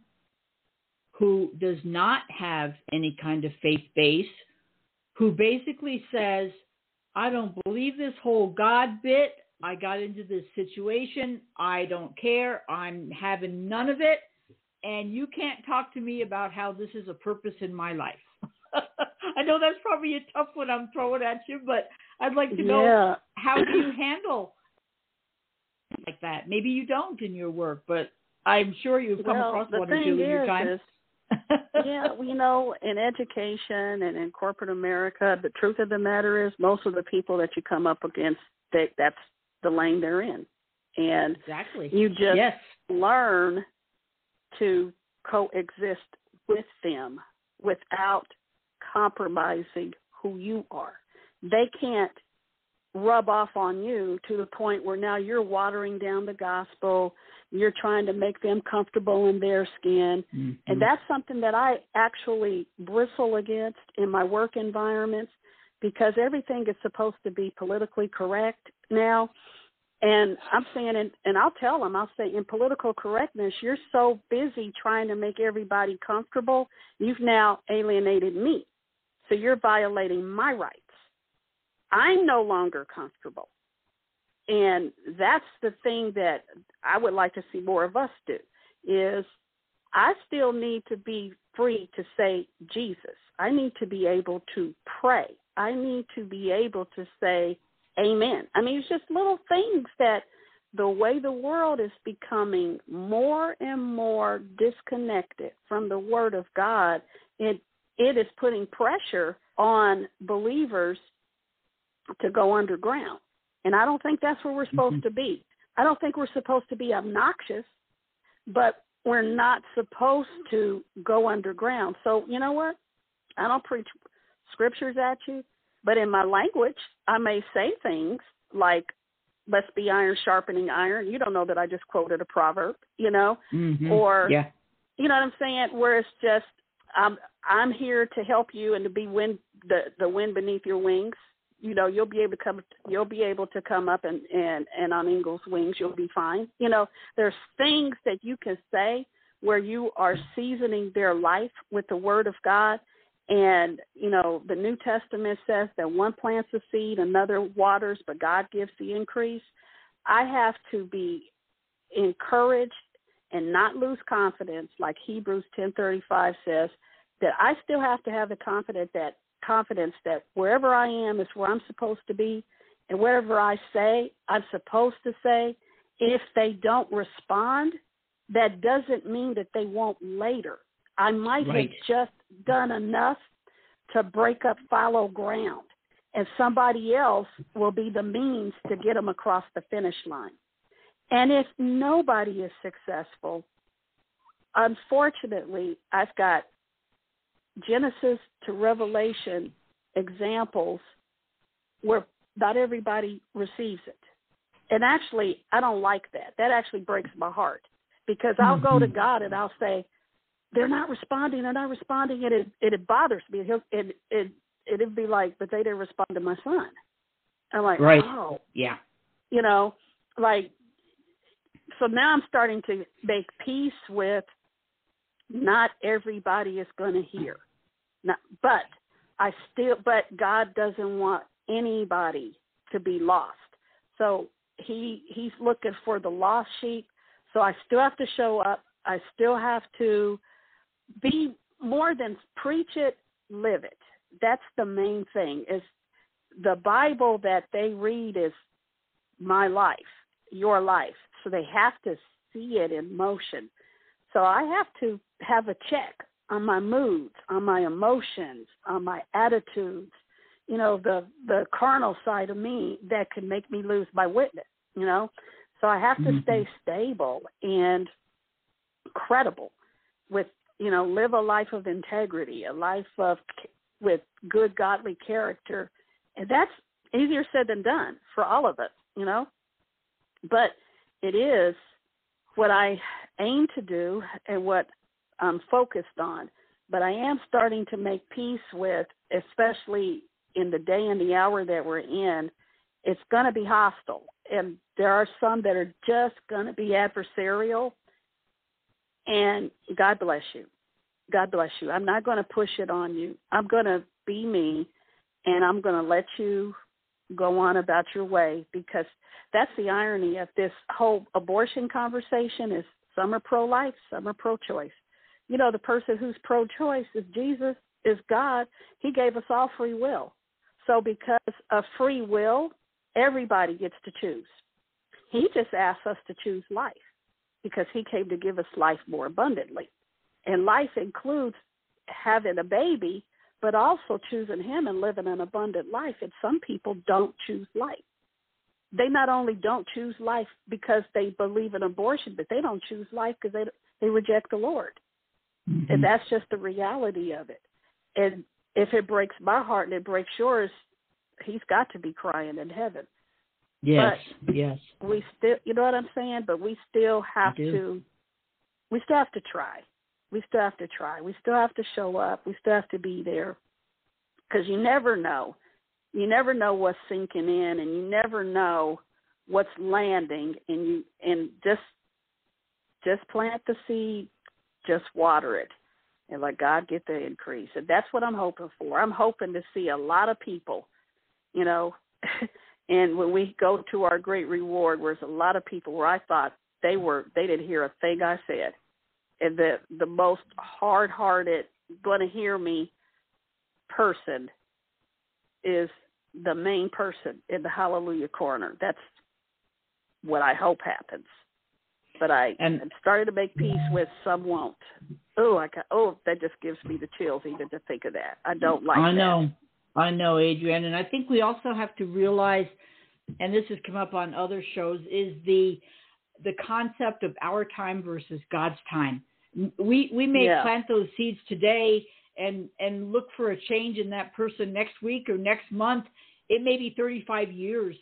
who does not have any kind of faith base, who basically says, I don't believe this whole God bit. I got into this situation. I don't care. I'm having none of it. And you can't talk to me about how this is a purpose in my life. I know that's probably a tough one I'm throwing at you, but I'd like to know, yeah. how do you handle like that? Maybe you don't in your work, but I'm sure you've come well, across one or two in your time. Is, yeah, well, you know, in education and in corporate America, the truth of the matter is most of the people that you come up against, they, that's the lane they're in. And exactly. you just yes. learn to coexist with them without compromising who you are. They can't rub off on you to the point where now you're watering down the gospel, you're trying to make them comfortable in their skin. Mm-hmm. And that's something that I actually bristle against in my work environments, because everything is supposed to be politically correct now. And I'm saying, and, and I'll tell them, I'll say, in political correctness, you're so busy trying to make everybody comfortable, you've now alienated me. So you're violating my rights. I'm no longer comfortable. And that's the thing that I would like to see more of us do, is I still need to be free to say Jesus. I need to be able to pray. I need to be able to say amen. I mean, it's just little things that the way the world is becoming more and more disconnected from the Word of God, it, it is putting pressure on believers to go underground. And I don't think that's where we're supposed mm-hmm. to be. I don't think we're supposed to be obnoxious, but we're not supposed to go underground. So, you know what? I don't preach scriptures at you, but in my language, I may say things like, let's be iron sharpening iron. You don't know that I just quoted a proverb, you know, mm-hmm. or, yeah. you know what I'm saying? Where it's just, um, I'm here to help you and to be wind, the, the wind beneath your wings. You know, you'll be able to come, you'll be able to come up and, and, and on eagle's wings, you'll be fine. You know, there's things that you can say where you are seasoning their life with the Word of God. And, you know, the New Testament says that one plants a seed, another waters, but God gives the increase. I have to be encouraged and not lose confidence, like Hebrews ten thirty-five says, that I still have to have the confidence that confidence that wherever I am is where I'm supposed to be, and wherever I say I'm supposed to say. If they don't respond, that doesn't mean that they won't later. I might right. have just done enough to break up fallow ground, and somebody else will be the means to get them across the finish line. And if nobody is successful, unfortunately, I've got Genesis to Revelation examples where not everybody receives it. And actually, I don't like that. That actually breaks my heart, because I'll mm-hmm. go to God and I'll say, they're not responding, they're not responding, and it, it, it bothers me. It, it, it, it'd be like, but they didn't respond to my son. I'm like, right. oh. Yeah. You know, like, so now I'm starting to make peace with not everybody is going to hear. Not, but I still, but God doesn't want anybody to be lost. So he he's looking for the lost sheep. So I still have to show up. I still have to be more than preach it, live it. That's the main thing. Is the Bible that they read is my life, your life. So they have to see it in motion. So I have to have a check on my moods, on my emotions, on my attitudes, you know, the, the carnal side of me that could make me lose my witness, you know. So I have to mm-hmm. stay stable and credible with, you know, live a life of integrity, a life of with good godly character. And that's easier said than done for all of us, you know. But it is what I aim to do and what I'm focused on. But I am starting to make peace with, especially in the day and the hour that we're in, it's going to be hostile. And there are some that are just going to be adversarial. And God bless you. God bless you. I'm not going to push it on you. I'm going to be me, and I'm going to let you go on about your way, because that's the irony of this whole abortion conversation is some are pro-life, some are pro-choice. You know, the person who's pro-choice is Jesus, is God. He gave us all free will. So because of free will, everybody gets to choose. He just asks us to choose life, because he came to give us life more abundantly. And life includes having a baby, but also choosing him and living an abundant life. And some people don't choose life. they not only don't choose life because they believe in abortion, but they don't choose life because they they reject the Lord. Mm-hmm. And that's just the reality of it. And if it breaks my heart and it breaks yours, he's got to be crying in heaven. Yes, but yes. We still, you know what I'm saying? But we still have to, we still have to try. We still have to try. We still have to show up. We still have to be there. Because you never know. You never know what's sinking in, and you never know what's landing. And you and just just plant the seed, just water it, and let God get the increase. And that's what I'm hoping for. I'm hoping to see a lot of people, you know. And when we go to our great reward, where there's a lot of people where I thought they were, they didn't hear a thing I said, and the the most hard-hearted, going to hear me person is the main person in the Hallelujah Corner. That's what I hope happens. But I, and, I'm starting to make peace with some won't. Oh, I got, oh, that just gives me the chills even to think of that. I don't like I that. know. I know, Adrienne. And I think we also have to realize, and this has come up on other shows, is the the concept of our time versus God's time. We we may yeah. plant those seeds today and and look for a change in that person next week or next month. It may be thirty-five years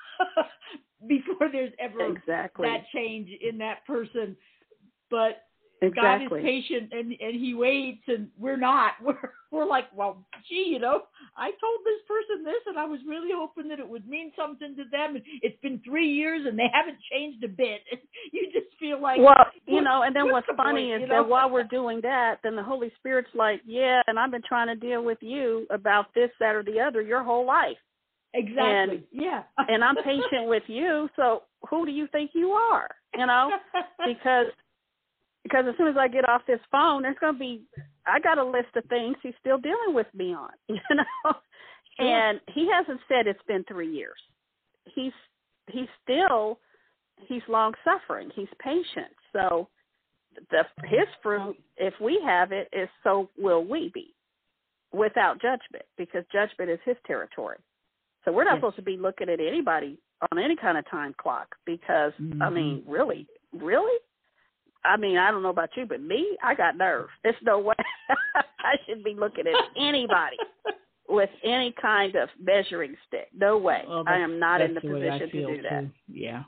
before there's ever exactly. that change in that person. But exactly. God is patient, and, and he waits, and we're not. We're we're like, well, gee, you know, I told this person this, and I was really hoping that it would mean something to them. And it's been three years, and they haven't changed a bit. And you just feel like, well, you know. And then what's the funny point, is you know? that while we're doing that, then the Holy Spirit's like, yeah, and I've been trying to deal with you about this, that, or the other your whole life. Exactly. And, yeah. and I'm patient with you, so who do you think you are? You know, because because as soon as I get off this phone, there's going to be, I got a list of things he's still dealing with me on, you know, sure. And he hasn't said it's been three years. He's he's still he's long suffering. He's patient. So the his fruit, if we have it, is so will we be, without judgment, because judgment is his territory. So we're not yes. supposed to be looking at anybody on any kind of time clock because, mm-hmm. I mean, really, really? I mean, I don't know about you, but me, I got nerve. There's no way I should be looking at anybody with any kind of measuring stick. No way. Well, I am not in the, the position to do too. that. Yeah.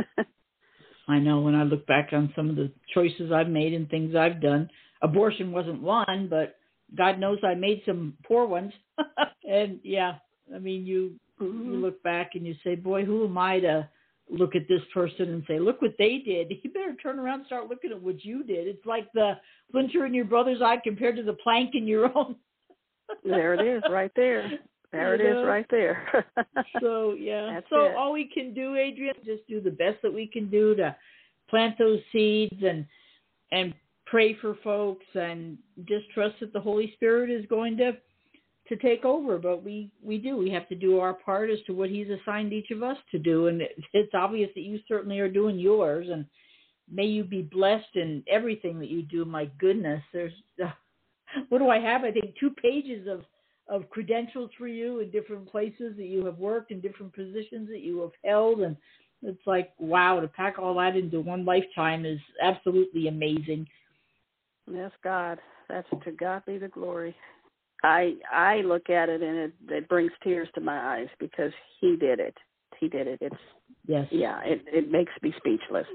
I know when I look back on some of the choices I've made and things I've done, abortion wasn't one, but God knows I made some poor ones. And, yeah, I mean, you... Mm-hmm. You look back and you say, boy, who am I to look at this person and say, look what they did. You better turn around and start looking at what you did. It's like the splinter in your brother's eye compared to the plank in your own. There it is right there. There you it know? is right there. So, yeah. That's so it. all we can do, Adrienne, just do the best that we can do to plant those seeds and and pray for folks and just trust that the Holy Spirit is going to to take over, but we, we do. We have to do our part as to what he's assigned each of us to do, and it, it's obvious that you certainly are doing yours, and may you be blessed in everything that you do. My goodness, there's, uh, what do I have? I think two pages of, of credentials for you in different places that you have worked, in different positions that you have held, and it's like, wow, to pack all that into one lifetime is absolutely amazing. Yes, God. That's to God be the glory. I I look at it and it, it brings tears to my eyes because he did it. He did it. It's yes. Yeah, it, it makes me speechless.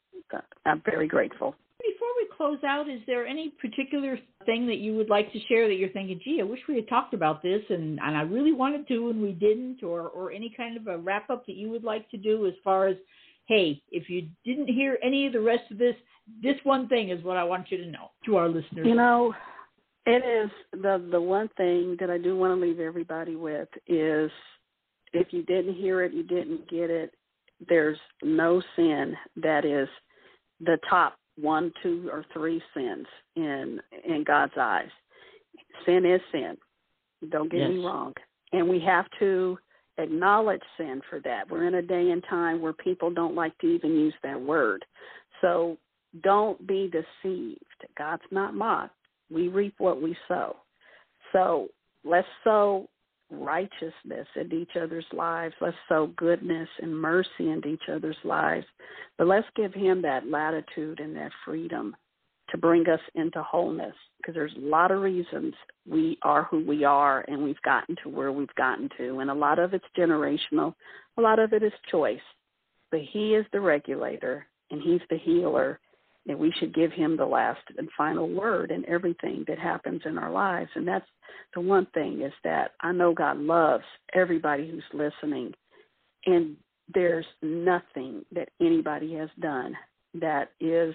I'm very grateful. Before we close out, is there any particular thing that you would like to share that you're thinking, gee, I wish we had talked about this and, and I really wanted to and we didn't, or, or any kind of a wrap-up that you would like to do as far as, hey, if you didn't hear any of the rest of this, this one thing is what I want you to know to our listeners. You know, it is the the one thing that I do want to leave everybody with is if you didn't hear it, you didn't get it, there's no sin that is the top one, two, or three sins in in God's eyes. Sin is sin. Don't get yes. me wrong. And we have to acknowledge sin for that. We're in a day and time where people don't like to even use that word. So don't be deceived. God's not mocked. We reap what we sow. So let's sow righteousness into each other's lives. Let's sow goodness and mercy into each other's lives. But let's give him that latitude and that freedom to bring us into wholeness, because there's a lot of reasons we are who we are and we've gotten to where we've gotten to. And a lot of it's generational. A lot of it is choice. But he is the regulator and he's the healer. And we should give him the last and final word in everything that happens in our lives. And that's the one thing, is that I know God loves everybody who's listening. And there's nothing that anybody has done that is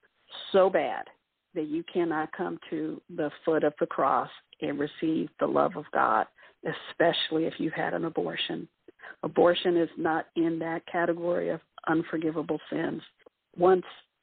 so bad that you cannot come to the foot of the cross and receive the love of God, especially if you've had an abortion. Abortion is not in that category of unforgivable sins. Once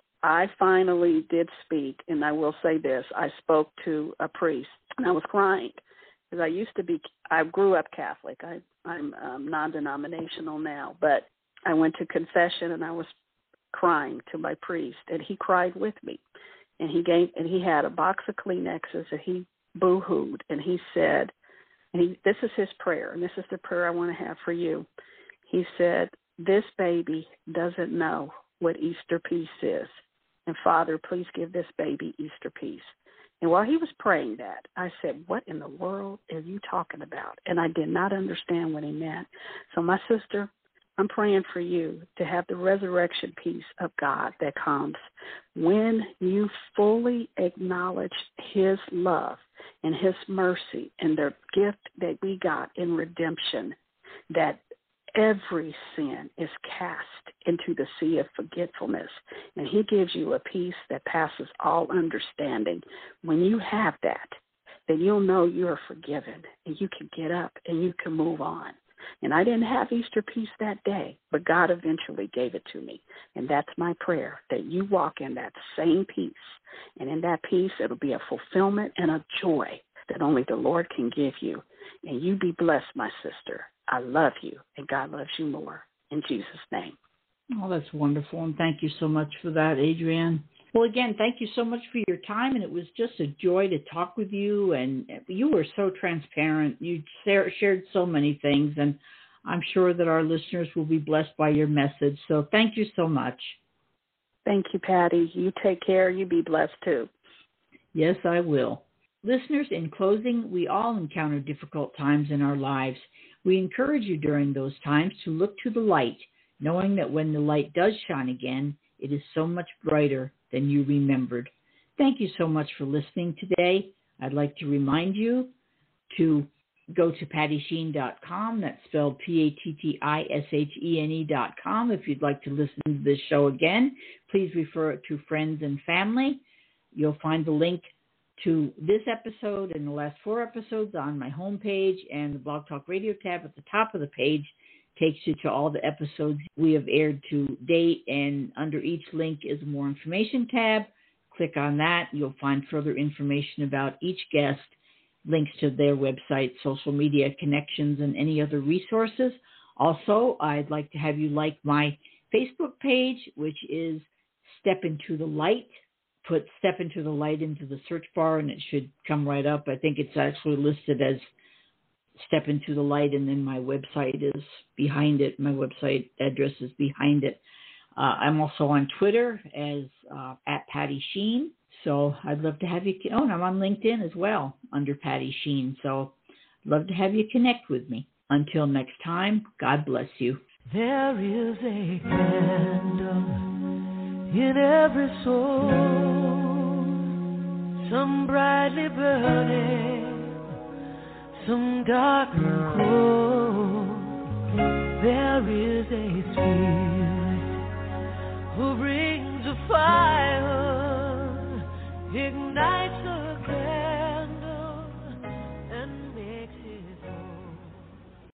I finally did speak, and I will say this, I spoke to a priest, and I was crying, because I used to be, I grew up Catholic. I, I'm um, non-denominational now, but I went to confession, and I was crying to my priest, and he cried with me. And he gave, and he had a box of Kleenexes, and he boo-hooed, and he said, and he, this is his prayer, and this is the prayer I want to have for you. He said, this baby doesn't know what Easter peace is. And Father, please give this baby Easter peace. And while he was praying that, I said, what in the world are you talking about? And I did not understand what he meant. So my sister, I'm praying for you to have the resurrection peace of God that comes when you fully acknowledge his love and his mercy and the gift that we got in redemption, that every sin is cast into the sea of forgetfulness, and he gives you a peace that passes all understanding. When you have that, then you'll know you're forgiven, and you can get up and you can move on. And I didn't have Easter peace that day, but God eventually gave it to me. And that's my prayer, that you walk in that same peace. And in that peace, it'll be a fulfillment and a joy that only the Lord can give you. And you be blessed, my sister. I love you, and God loves you more. In Jesus' name. Oh, that's wonderful, and thank you so much for that, Adrienne. Well, again, thank you so much for your time, and it was just a joy to talk with you, and you were so transparent. You shared so many things, and I'm sure that our listeners will be blessed by your message, so thank you so much. Thank you, Patty. You take care. You be blessed, too. Yes, I will. Listeners, in closing, we all encounter difficult times in our lives. We encourage you during those times to look to the light, knowing that when the light does shine again, it is so much brighter than you remembered. Thank you so much for listening today. I'd like to remind you to go to patty sheen dot com. That's spelled P A T T I S H E N E dot com. If you'd like to listen to this show again, please refer it to friends and family. You'll find the link to this episode and the last four episodes on my homepage, and the Blog Talk Radio tab at the top of the page takes you to all the episodes we have aired to date, and under each link is a more information tab. Click on that. You'll find further information about each guest, links to their website, social media connections, and any other resources. Also, I'd like to have you like my Facebook page, which is Step Into the Light. Put Step Into the Light into the search bar, and it should come right up. I think it's actually listed as Step Into the Light, and then my website is behind it. My website address is behind it. Uh, I'm also on Twitter as uh, at Patty Sheen. So I'd love to have you. Oh, and I'm on LinkedIn as well under Patty Sheen. So I'd love to have you connect with me. Until next time, God bless you. There is a candle in every soul, some brightly burning, some dark and cold. There is a spirit who brings a fire, ignites a flame.